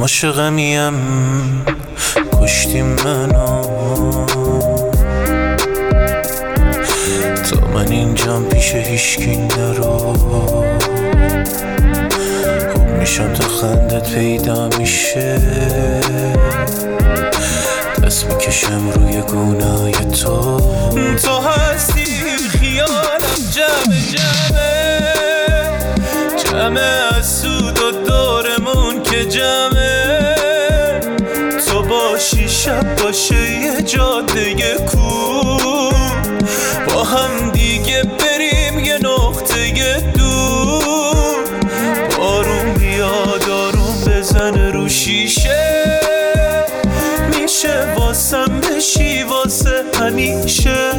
عاشقمیم کشتی منو، تا من اینجام پیش هیچکی نرو. خوب میشم تا خندت پیدا میشه، دست میکشم روی گونای تو. تو هستی خیالم جمعه از سود و دورمون که جمعه. تو باشی شب باشه یه جاده کو، با هم دیگه بریم یه نقطه دور. بارون بیاد آروم بزنه رو شیشه، میشه واسم بشی واسه همیشه.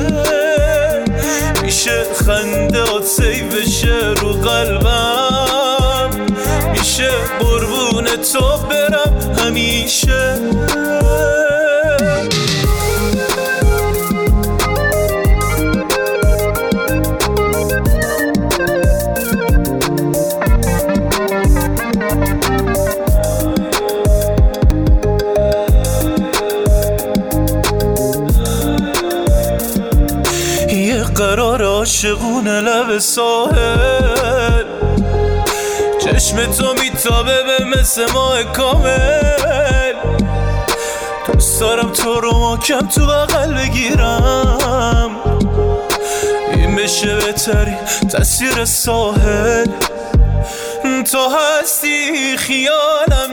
میشه خندهات سیوشه رو قلبم، میشه قربون تو برم همیشه. یه قرار عاشقونه لب ساحل، چشم تو میتابه به مثل ماه کامل. دوست دارم تو رو محکم تو بغل بگیرم، این بشه بهترین تصویر ساحل. تو هستی خیالم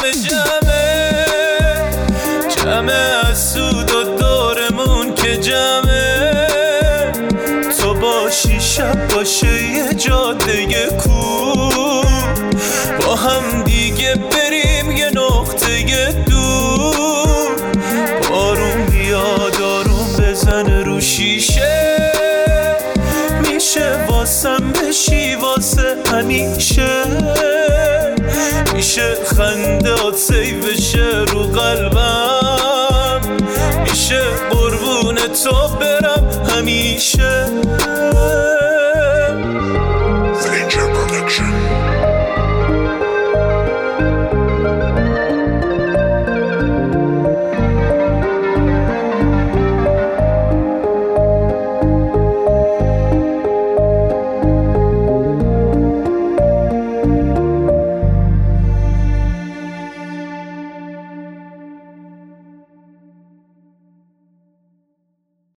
جمعه از سود و دورمون که جمعه. تو باشی شب باشه یه جاده کو، با هم دیگه بریم یه نقطه دور. بارون بیاد آروم بزنه رو شیشه، میشه واسم بشی واسه همیشه. میشه خندهات سیوشه رو قلبم، میشه قربون تو برم همیشه.